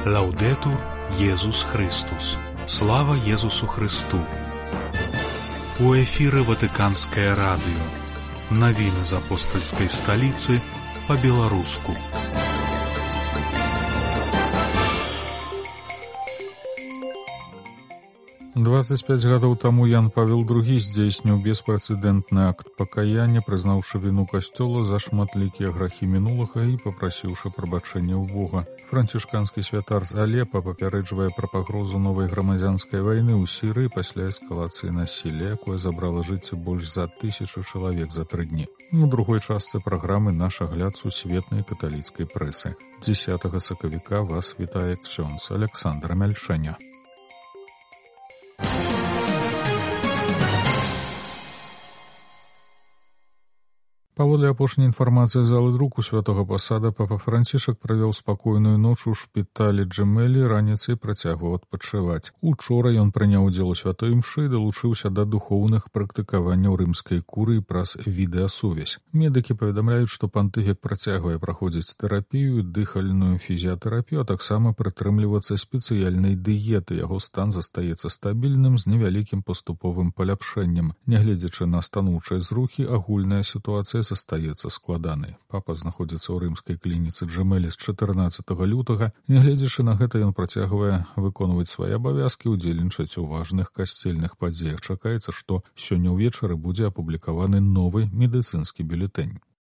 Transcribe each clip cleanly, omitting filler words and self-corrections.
Лаўдэтур Езус Христус. Слава Езусу Христу. У эфіры Ватыканскае радыё. Навіны з апостальскай сталіцы па-беларуску. «25 гадоў таму Ян Павел II здзейсніў беспрэцэдэнтны акт пакаяння, прызнаўшы віну касцёла за шматлікія грахі мінулага і папрасіўшы прабачэння ў Бога. Францішканскі святар з Алепа папярэджвае пра пагрозу новай грамадзянскай вайны ў Сірыі пасля эскалацыі насілля, якое забрала жыцці больш за 1000 чалавек за 3 дні. У другой частцы праграмы наш агляд сусветнай каталіцкай прэсы. 10 сакавіка вас вітае ксёндз Александр Мяльшэня. Паводле апошняй інфармацыі залы друку святога пасада, папа Францішак правёў спакойную ноч у шпіталі Джэмелі, раніцай працягваў адпачываць. Учора ён прыняў удзел у святой імшы і далучыўся да духоўных практыкаванняў рымскай курыі праз відэасувязь. Медыкі паведамляюць, што пантыфік працягвае праходзіць тэрапію, дыхальную фізіятэрапію, а таксама прытрымлівацца спецыяльнай дыеты. Яго стан застаецца стабільным з невялікім паступовым паляпшэннем. Нягледзячы на станоўчыя зрухі, агульная сітуацыя застаецца складанай. Папа знаходзіцца ў рымскай клініцы Джэмелі з 14 лютага. Нягледзячы на гэта, ён працягвае выконваць свае абавязкі, удзельнічаць у важных касцельных падзеях. Чакаецца, што сёння ўвечары будзе апублікаваны новы медыцынскі бюлетэнь.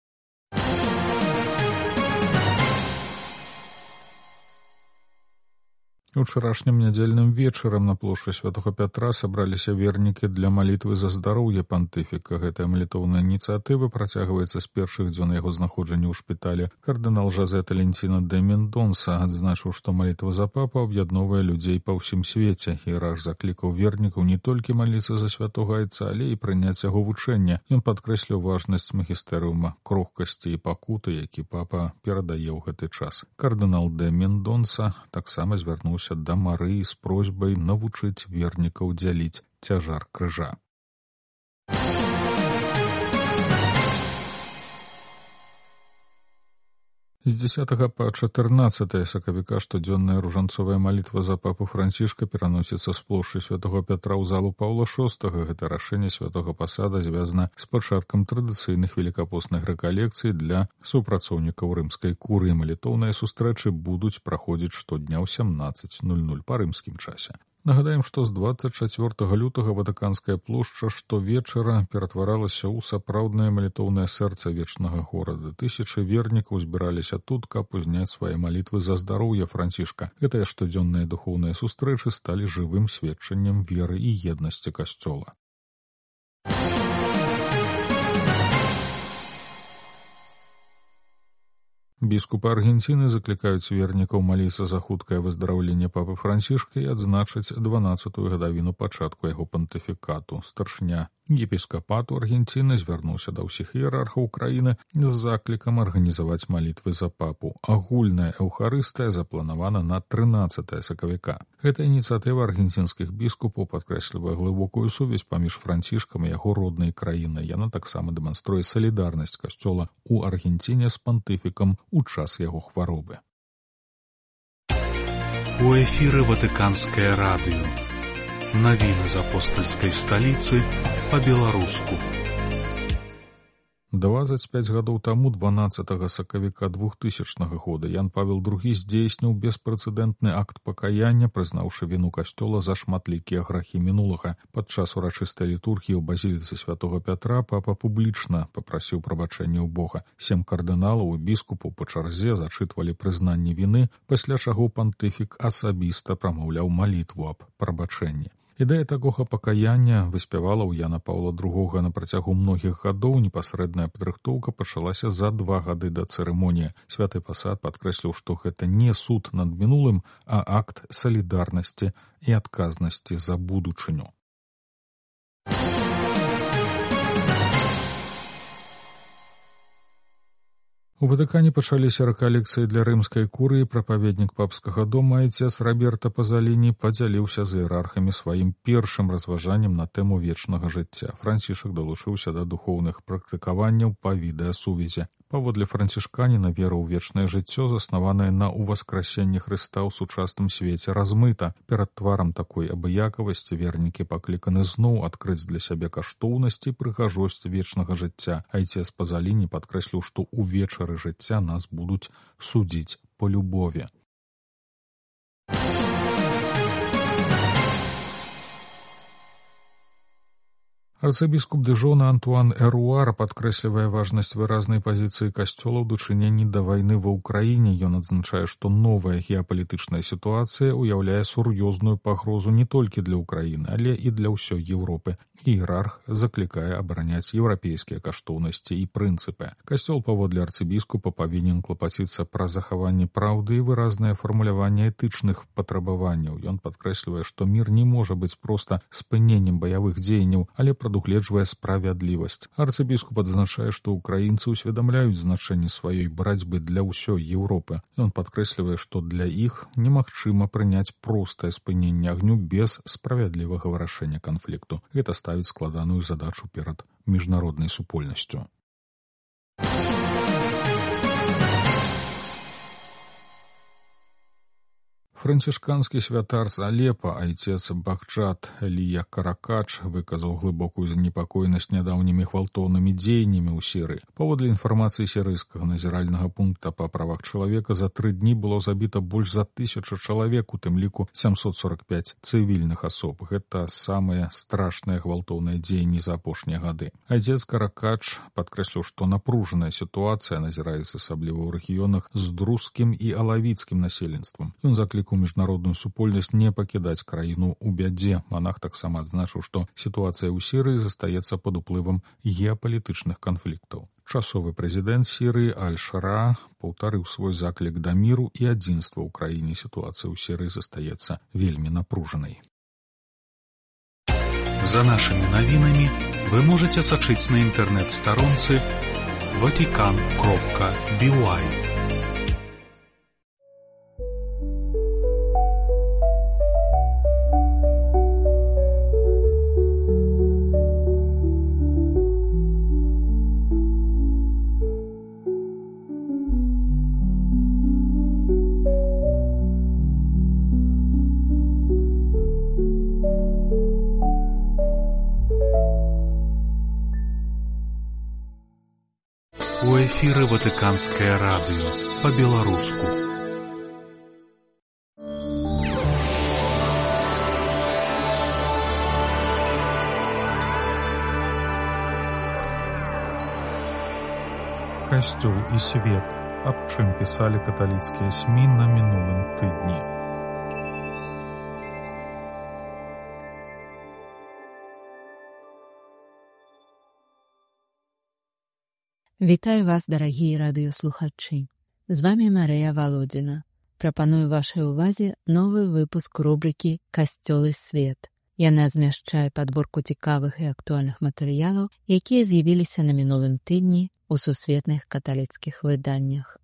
Учарашнім нядзельным вечарам на плошчы Святога Пятра сабраліся вернікі для малітвы за здароўе пантыфіка. Гэтая малітоўная ініцыятыва працягваецца з першых дзён яго знаходжання ў шпіталі. Кардынал Жозе Толенціно де Мендонса адзначыў, што малітва за папу аб'ядноўвае людзей па ўсім свеце. Іерарх заклікаў вернікаў не толькі маліцца за святога айца, але і прыняць яго вучэнне. Ён падкрэсліў важнасць магістэрыума крохкасці і пакуты, які папа перадае ў гэты час. Кардынал де Мендонса таксама звярнуўся да Марыі з просьбай навучыць вернікаў дзяліць цяжар крыжа. З 10 па 14 сакавіка штодзённая ружанцовая малітва за папу Францішка пераносіцца з плошчы Святога Пятра ў залу Паўла VI. Гэта рашэнне святога пасада звязана з пачаткам традыцыйных велікапостных рэкалекцый для супрацоўнікаў рымскай курыі. Малітоўныя сустрэчы будуць праходзіць штодня ў 17:00 па рымскім часе. Нагадаем, што з 24 лютага Ватыканская плошча штовечара ператваралася ў сапраўднае малітоўнае сэрца вечнага горада. Тысячы вернікаў збіраліся тут, каб узняць свае малітвы за здароўе Францішка. Гэтыя штодзённыя духоўныя сустрэчы сталі жывым сведчаннем веры і еднасці касцёла. Біскупы Аргенціны заклікаюць вернікаў маліцца за хуткае выздараўленне папы Францішка і адзначыць 12-ю гадавіну пачатку яго пантыфікату. Старшыня епіскапату Аргенціны звярнуўся да ўсіх іерархаў краіны з заклікам арганізаваць малітвы за папу. Агульная эўхарыстыя запланавана на 13 сакавіка. Гэта ініцыятыва аргенцінскіх біскупаў падкрэслівае глыбокую сувязь паміж Францішкам і яго роднай краінай. Яна таксама дэманструе салідарнасць касцёла ў Аргенціне з пантыфікам у час яго хваробы. У эфіры Ватыканскае радыё. Навіны з апостальскай сталіцы па-беларуску. 25 гадоў таму, 12 сакавіка 2000 года, Ян Павел II здзейсніў беспрэцэдэнтны акт пакаяння, прызнаўшы віну касцёла за шматлікія грахі мінулага. Падчас урачыстай літургіі ў базіліцы Святога Пятра папа публічна папрасіў прабачэння ў Бога. 7 кардыналаў і біскупаў па чарзе зачытвалі прызнанне віны, пасля чаго пантыфік асабіста прамаўляў малітву аб прабачэнні. Ідэя такога пакаяння выспявала ў Яна Паўла II на працягу многіх гадоў. Непасрэдная падрыхтоўка пачалася за 2 гады да цырымоніі. Святы пасад падкрэсліў, што гэта не суд над мінулым, а акт салідарнасці і адказнасці за будучыню. У Ватыкане пачаліся рэкалекцыі для рымскай курыі. Прапаведнік папскага дома айцец Роберто Пазаліні падзяліўся з іерархамі сваім першым разважаннем на тэму вечнага жыцця. Францішак далучыўся да духоўных практыкаванняў па відэасувязі. Паводле францішканіна вера ў вечнае жыццё, заснаванае на ўваскрасенні Хрыста ў сучасным свеце, размыта. Перад тварам такой абыякавасці вернікі пакліканы зноў адкрыць для сябе каштоўнасць і прыгажосць вечнага жыцця. Айцец Пазаліні падкрэсліў, што ўвечары жыцця нас будуць судзіць по любові. Арцыбіскуп Дыжона Антуан Эруар падкрэслівае важнасць выразнай пазіцыі касцёла ў дачыненні да вайны ва ўкраіне. Ён адзначае, што новая геапалітычная сітуацыя ўяўляе сур'ёзную пагрозу не толькі для ўкраіны, але і для ўсёй Еўропы. Іерарх заклікае абараняць еўрапейскія каштоўнасці і прынцыпы. Касцёл, паводле арцыбіскупа, павінен клапаціцца пра захаванне праўды і выразнае фармуляванне этычных патрабаванняў. Ён падкрэслівае, што мір не можа быць проста спыненнем баявых дзеянняў, але прадугледжвае справядлівасць. Арцыбіскуп адзначае, што ўкраінцы ўсведамляюць значэнне сваёй барацьбы для ўсёй Еўропы. Ён падкрэслівае, што для іх немагчыма прыняць простае спыненне агню без справядлівага вырашэння канфлікту. Гэта ставіць складаную задачу перад міжнароднай супольнасцю. Францішканскі святар з Алепа, айцец Бахджат Элія Каракач, выказаў глыбокую занепакоенасць нядаўнімі гвалтоўнымі дзеяннямі ў Сірыі. Паводле інфармацыі сірыйскага назіральнага пункта па правах чалавека, за 3 дні было забіта больш за 1000 чалавек, у тым ліку 745 цывільных асоб. Гэта самыя страшныя гвалтоўныя дзеянні за апошнія гады. Айцец Каракач падкрэсліў, што напружаная сітуацыя назіраецца асабліва ў рэгіёнах з друзскім і алавіцкім насельніцтвам. Ён заклікаў міжнародную супольнасць не пакідаць краіну ў бядзе. Манах таксама адзначыў, што сітуацыя ў Сірыі застаецца пад уплывам геапалітычных канфліктаў. Часовы прэзідэнт Сірыі Аль-Шара паўтарыў свой заклік да міру і адзінства ў краіне. Сітуацыя ў Сірыі застаецца вельмі напружанай. За нашымі навінамі вы можаце сачыць на інтэрнэт-старонцы vatican.by. У эфіры Ватыканскае радыё па-беларуску. Касцёл і свет. Аб чым пісалі каталіцкія СМІ на мінулым тыдні. Вітаю вас, дарагія радыёслухачы. З вамі Марыя Валодзіна. Прапаную вашай увазе новы выпуск рубрыкі «Касцёл і свет». Яна змяшчае падборку цікавых і актуальных матэрыялаў, якія з'явіліся на мінулым тыдні у сусветных каталіцкіх выданнях.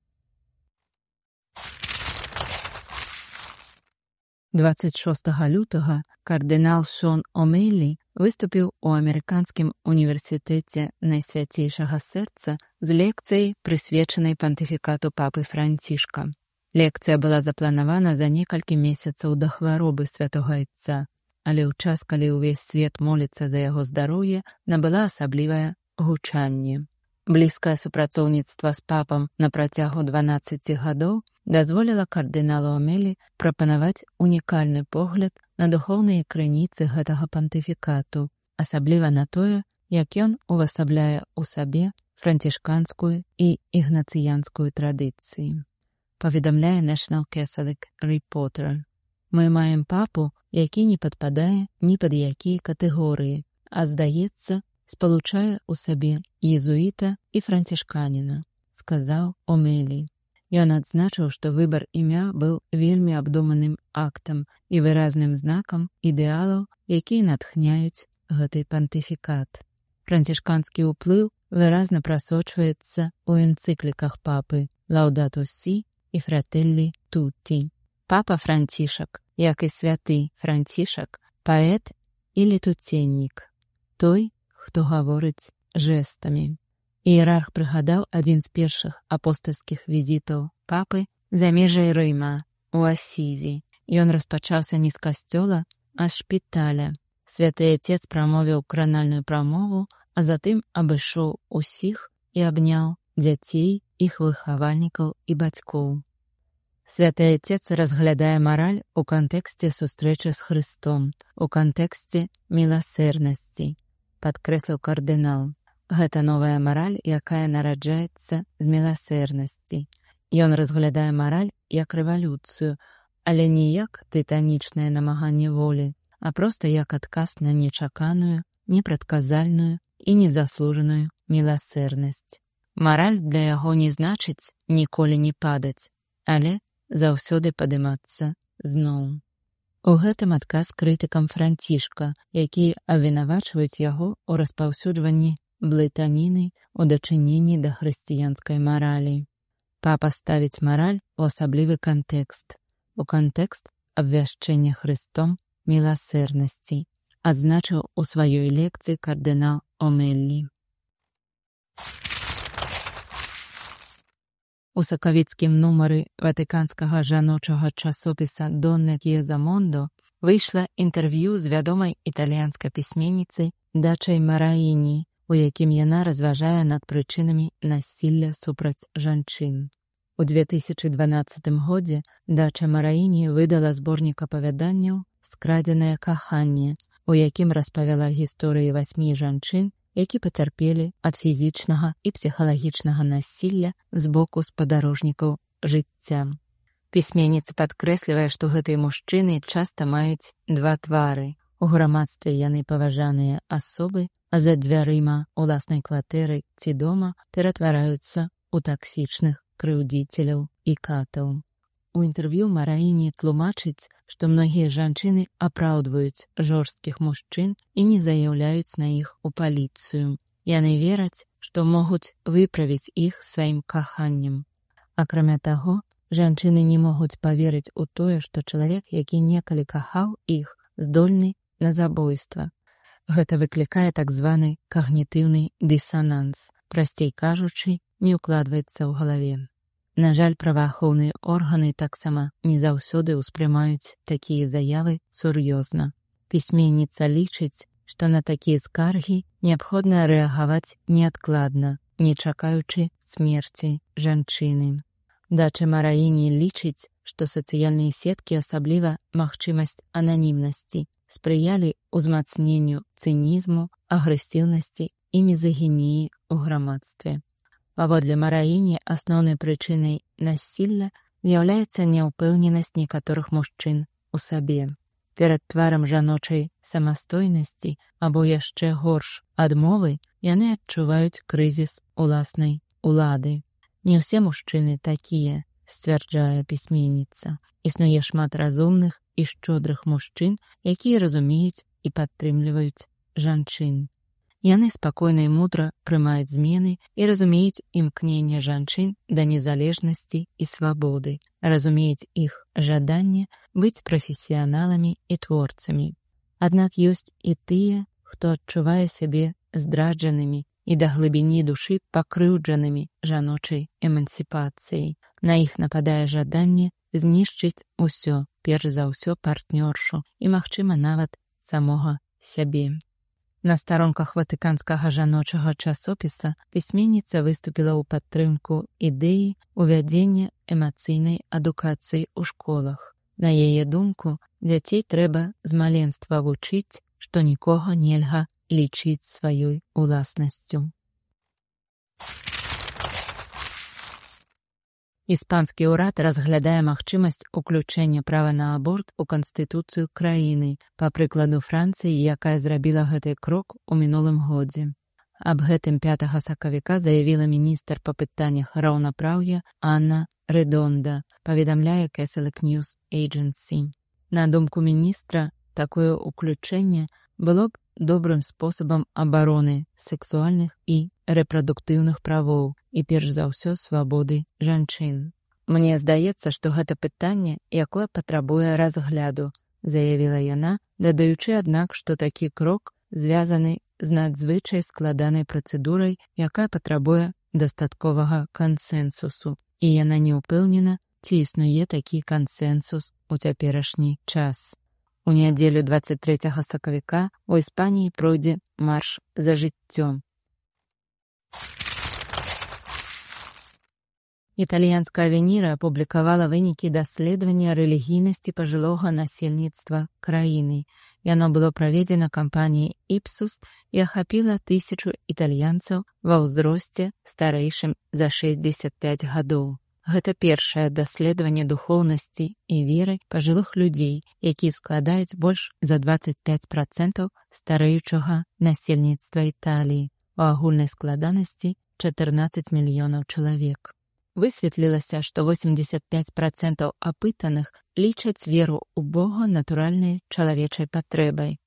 26 лютага кардынал Шон Омейлі выступіў у амерыканскім універсітэце Найсвяцейшага сэрца з лекцыяй, прысвечанай пантыфікату папы Францішка. Лекцыя была запланавана за некалькі месяцаў да хваробы святога Айца, але ў час, калі ўвесь свет моліцца за яго здароўе, набыла асаблівае гучанне. Блізкае супрацоўніцтва з папам на працягу 12 гадоў дазволіла кардыналу Омейлі прапанаваць унікальны погляд на духоўныя крыніцы гэтага пантыфікату, асабліва на тое, як ён увасабляе ў сабе францішканскую і ігнацыянскую традыцыі. Паведамляе National Catholic Reporter. Мы маем папу, які не падпадае ні пад якія катэгорыі, а, здаецца, спалучае ў сабе езуіта і францішканіна, сказаў Омейлі. Ён адзначыў, што выбар імя быў вельмі абдуманым актам і выразным знакам ідэалаў, якія натхняюць гэты пантыфікат. Францішканскі ўплыў выразна прасочваецца ў энцыкліках папы «Лаудату Сі» і «Фрателлі Тутті». Папа Францішак, як і святы Францішак, паэт і летуценнік, той, хто гаворыць жэстамі. Іерарх прыгадаў адзін з першых апостальскіх візітаў папы за межай Рыма, у Асізі. Ён распачаўся не з касцёла, а з шпіталя. Святы Отец прамовіў кранальную прамову, а затым абышоў усіх і абняў дзяцей, іх выхавальнікаў і бацькоў. Святы Отец разглядае мараль у кантэксце сустрэчы з Хрыстом, у кантэксце міласэрнасці, падкрэсліў кардынал. Гэта новая мараль, якая нараджаецца з міласэрнасці. Ён разглядае мараль як рэвалюцыю, але не як тытанічнае намаганне волі, а проста як адказ на нечаканую, непрадказальную і незаслужаную міласэрнасць. Мараль для яго не значыць ніколі не падаць, але заўсёды падымацца зноў. У гэтым адказ крытыкам Францішка, якія абвінавачваюць яго ў распаўсюджванні блытаніны ў дачыненні да хрысціянскай маралі. Папа ставіць мараль у асаблівы кантэкст, у кантэкст абвяшчэння Хрыстом міласэрнасці, адзначыў у сваёй лекцыі кардынал Омеллі. У сакавіцкім нумары ватыканскага жаночага часопіса «Донна К'езамондо» выйшла інтэрв'ю з вядомай італьянскай пісьменніцай Дачай Мараіні, у якім яна разважае над прычынамі насілля супраць жанчын. У 2012 годзе Дача Мараіні выдала зборнік апавяданняў «Скрадзенае каханне», у якім распавяла гісторыі 8 жанчын, які пацярпелі ад фізічнага і псіхалагічнага насілля з боку спадарожнікаў жыцця. Пісьменніца падкрэслівае, што гэтыя мужчыны часта маюць два твары. У грамадстве яны паважаныя асобы, а за дзвярыма уласнай кватэры ці дома ператвараюцца ў таксічных крыўдзіцеляў і катаў. У інтэрв'ю Мараіні тлумачыць, што многія жанчыны апраўдваюць жорсткіх мужчын і не заяўляюць на іх у паліцыю. Яны вераць, што могуць выправіць іх сваім каханнем. Акрамя таго, жанчыны не могуць паверыць у тое, што чалавек, які некалі кахаў іх, здольны на забойства. Гэта выклікае так званы когнітыўны дысананс, прасцей кажучы, не ўкладваецца ў галаве. На жаль, праваахоўныя органы таксама не заўсёды ўспрымаюць такія заявы сур'ёзна. Пісьменніца лічыць, што на такія скаргі неабходна рэагаваць неадкладна, не чакаючы смерці жанчыны. Дача Мараіні лічыць, што сацыяльныя сеткі, асабліва магчымасць ананімнасці, спрыялі ўзмацненню цынізму, агрэсіўнасці і мізагініі ў грамадстве. Паводле Мараіні, асноўнай прычынай насілля з'яўляецца няўпэўненасць некаторых мужчын у сабе. Перад тварам жаночай самастойнасці або яшчэ горш адмовы яны адчуваюць крызіс уласнай улады. Не ўсе мужчыны такія, сцвярджае пісьменніца. Існуе шмат разумных і шчодрых мужчын, якія разумеюць і падтрымліваюць жанчын. Яны спакойна і мудра прымаюць змены і разумеюць імкненне жанчын да незалежнасці і свабоды, разумеюць іх жаданне быць прафесіяналамі і творцамі. Аднак ёсць і тыя, хто адчувае сябе здраджанымі і да глыбіні душы пакрыўджанымі жаночай эмансіпацыяй. На іх нападае жаданне знішчыць усё, перш за ўсё партнёршу і, магчыма, нават самога сябе. На старонках ватыканскага жаночага часопіса пісьменніца выступіла ў падтрымку ідэі увядзення эмацыйнай адукацыі ў школах. На яе думку, дзяцей трэба з маленства вучыць, што нікога нельга лічыць сваёй уласнасцю. Іспанскі ўрад разглядае магчымасць уключэння права на аборт у канстытуцыю краіны, па прыкладу Францыі, якая зрабіла гэты крок у мінулым годзе. Аб гэтым 5 сакавіка заявіла міністр па пытаннях раўнапраўя Анна Редонда, паведамляе Catholic News Agency. На думку міністра, такое уключэнне было б добрым спосабам абароны сексуальных і рэпрадуктыўных правоў і перш за ўсё свабоды жанчын. Мне здаецца, што гэта пытанне, якое патрабуе разгляду, заявіла яна, дадаючы, аднак, што такі крок звязаны з надзвычай складанай працэдурай, якая патрабуе дастатковага кансэнсусу, і яна не ўпэўнена, ці існуе такі кансэнсус у цяперашні час. У нядзелю 23 сакавіка у Іспаніі пройдзе марш за жыццё. Італьянская Авеніра апублікавала вынікі даследавання рэлігійнасці пажылога насельніцтва краіны. Яно было праведзена кампаніяй Ipsos і ахапіла 1000 італьянцаў ва ўзросце старэйшым за 65 гадоў. Гэта першае даследаванне духоўнасці і веры пажылых людзей, якія складаюць больш за 25% старэючага насельніцтва Італіі. У агульнай складанасці 14 мільёнаў чалавек. Высветлілася, што 85% апытаных лічаць веру ў Бога натуральнай чалавечай патрэбай.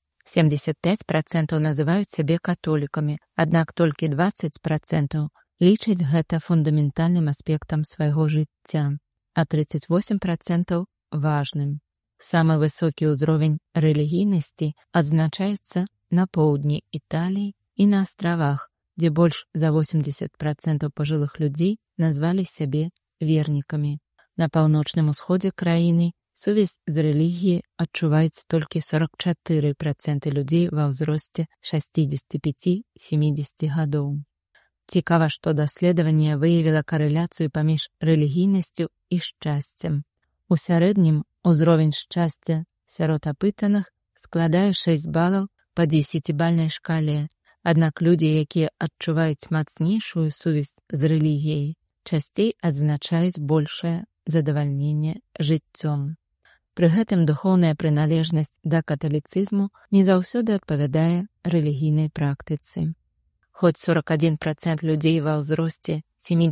75% называюць сябе католікамі, аднак толькі 20% лічаць гэта фундаментальным аспектам свайго жыцця, а 38% важным. Самы высокі ўзровень рэлігійнасці адзначаецца на поўдні Італіі і на астравах, дзе больш за 80% пажылых людзей назвалі сябе вернікамі. На паўночным усходзе краіны сувязь з рэлігіяй адчуваюць толькі 44% людзей ва ўзросце 65-70 гадоў. Цікава, што даследаванне выявіла карэляцыю паміж рэлігійнасцю і шчасцем. У сярэднім узровень шчасця сярод апытаных складае 6 балаў па 10-бальнай шкале, аднак людзі, якія адчуваюць мацнейшую сувязь з рэлігіяй, часцей адзначаюць большае задавальненне жыццём. Пры гэтым духоўная прыналежнасць да каталіцызму не заўсёды адпавядае рэлігійнай практыцы. Хоць 41% людзей ва ўзросце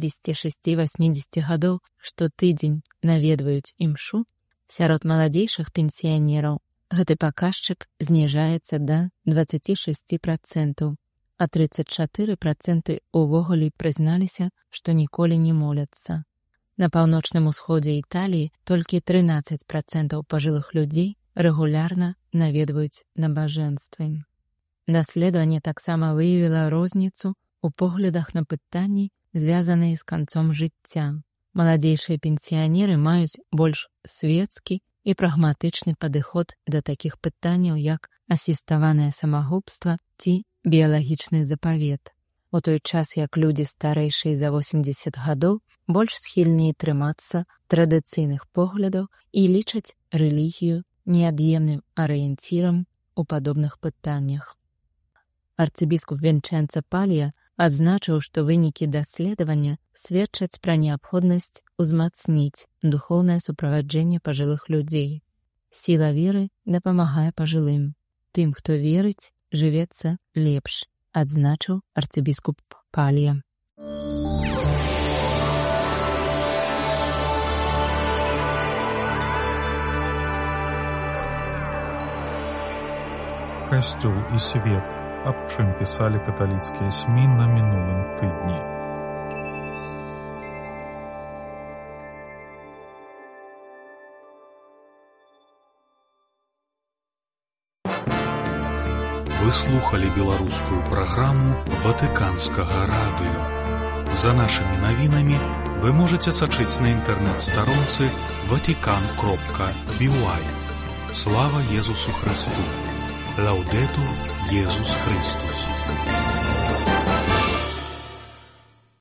76-80 гадоў штотыдзень наведваюць імшу, сярод маладзейшых пенсіянераў гэты паказчык зніжаецца да 26%, а 34% увогуле прызналіся, што ніколі не моляцца. На паўночным усходзе Італіі толькі 13% пажылых людзей рэгулярна наведваюць набажэнствы. Даследаванне таксама выявіла розніцу ў поглядах на пытанні, звязаныя з канцом жыцця. Маладзейшыя пенсіянеры маюць больш свецкі і прагматычны падыход да такіх пытанняў, як асіставанае самагубства ці біялагічны запавет. У той час, як людзі старэйшыя за 80 гадоў больш схільныя трымацца традыцыйных поглядаў і лічаць рэлігію неад'емным арыенцірам у падобных пытаннях. Арцыбіскуп Вінчэнца Палья адзначыў, што вынікі даследавання сведчаць пра неабходнасць узмацніць духоўнае суправаджэнне пажылых людзей. Сіла веры дапамагае пажылым. Тым, хто верыць, жывецца лепш, адзначыў арцыбіскуп Палья. Касцёл і свет. Аб чым пісалі каталіцкія СМІ на мінулым тыдні. Вы слухали беларускую праграму Ватыканскага радыё. За нашымі навінамі вы можаце сачыць на інтэрнэт-старонцы vatican.by. Слава Езусу Христу! Лаўдэтур Езус Христус!